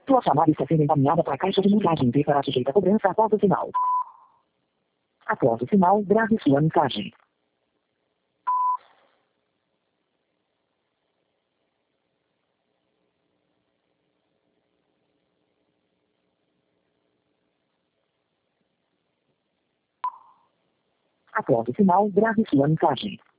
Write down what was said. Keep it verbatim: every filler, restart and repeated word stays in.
Sua chamada está sendo encaminhada para a caixa de mensagem e será sujeita a cobrança após o sinal. Após o sinal, grave sua mensagem. Após o sinal, grave sua mensagem.